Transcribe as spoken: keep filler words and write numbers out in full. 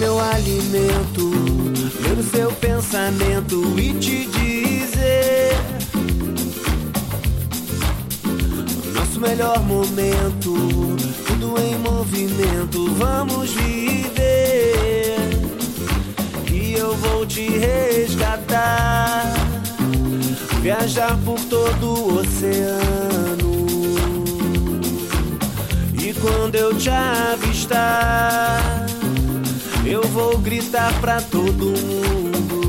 meu alimento, ler o seu pensamento e te dizer nosso melhor momento, tudo em movimento, vamos viver. E eu vou te resgatar, viajar por todo o oceano. E quando eu te avistar, eu vou gritar pra todo mundo: